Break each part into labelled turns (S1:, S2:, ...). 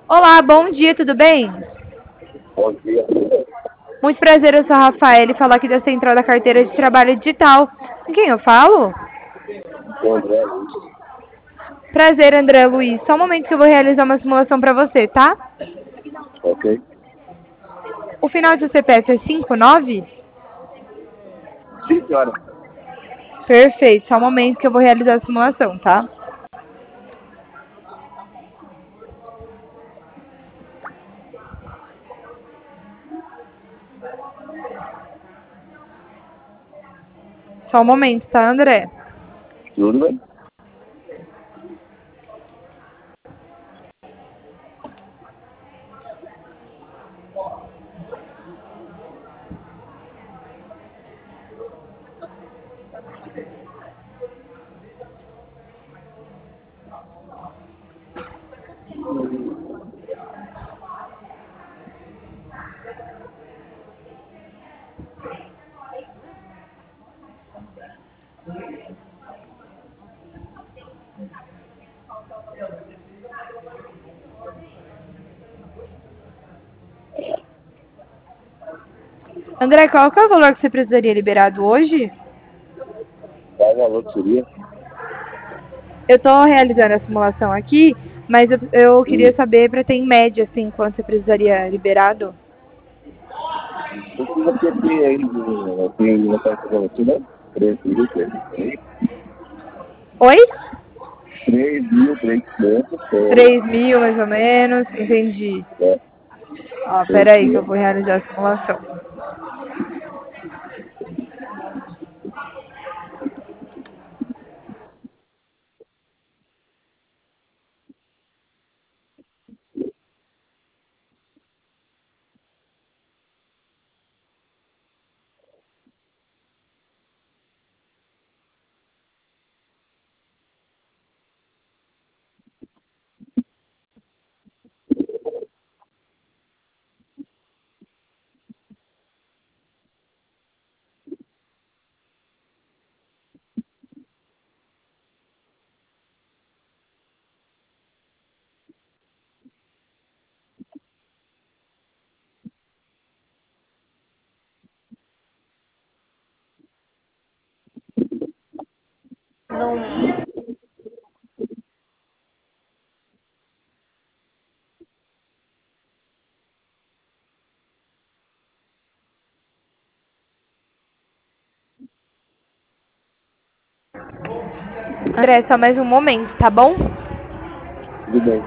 S1: Olá, bom dia, tudo bem?
S2: Bom dia.
S1: Muito prazer, eu sou a Rafaela e falo aqui da Central da Carteira de Trabalho Digital. Com quem eu falo?
S2: Sou André Luiz.
S1: Prazer, André Luiz. Só um momento que eu vou realizar uma simulação para você, tá?
S2: Ok?
S1: O final do seu CPF é 59?
S2: Sim, senhora.
S1: Perfeito, só um momento que eu vou realizar a simulação, tá? Só um momento, tá, André?
S2: Tudo bem?
S1: André, qual que é o valor que você precisaria liberado hoje?
S2: Qual o valor que seria?
S1: Eu tô realizando a simulação aqui, mas eu queria saber para ter em média, assim, quanto você precisaria liberado.
S2: Precisa ter aí, tem uma taxa para você, né?
S1: Oi?
S2: 3.300,
S1: 3.000, mais ou menos, entendi.
S2: é,
S1: Ó, pera aí que eu
S2: 3.000.
S1: vou realizar a simulação. André, só mais um momento, tá bom?
S2: Tudo bem.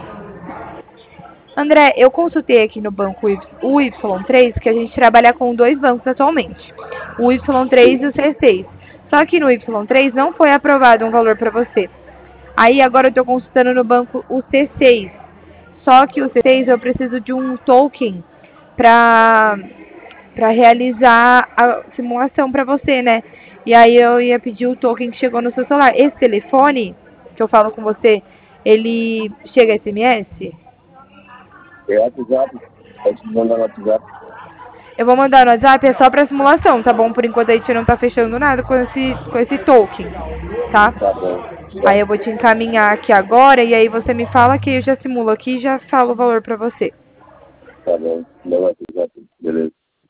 S1: André, eu consultei aqui no banco o Y3, que a gente trabalha com dois bancos atualmente, o Y3 e o C6. Só que no Y3 não foi aprovado um valor para você. Aí agora eu estou consultando no banco o C6. Só que o C6 eu preciso de um token para realizar a simulação para você, né? E aí eu ia pedir o token que chegou no seu celular. Esse telefone que eu falo com você, ele chega SMS?
S2: É WhatsApp. Pode me mandar no WhatsApp.
S1: Eu vou mandar no WhatsApp, é só pra simulação, tá bom? Por enquanto a gente não tá fechando nada com esse token, tá?
S2: Tá bom.
S1: Aí
S2: Tá,
S1: eu vou te encaminhar aqui agora e aí você me fala que eu já simulo aqui e já falo o valor pra você.
S2: tá bom. Meu WhatsApp. Beleza.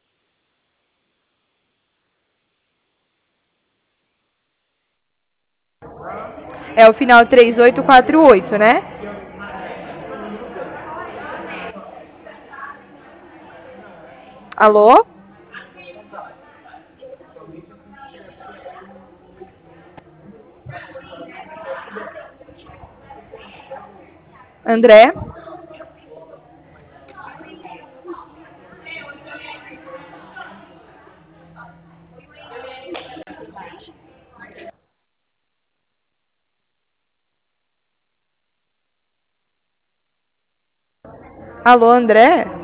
S1: É o final 3848, né? Alô? André? Alô, André?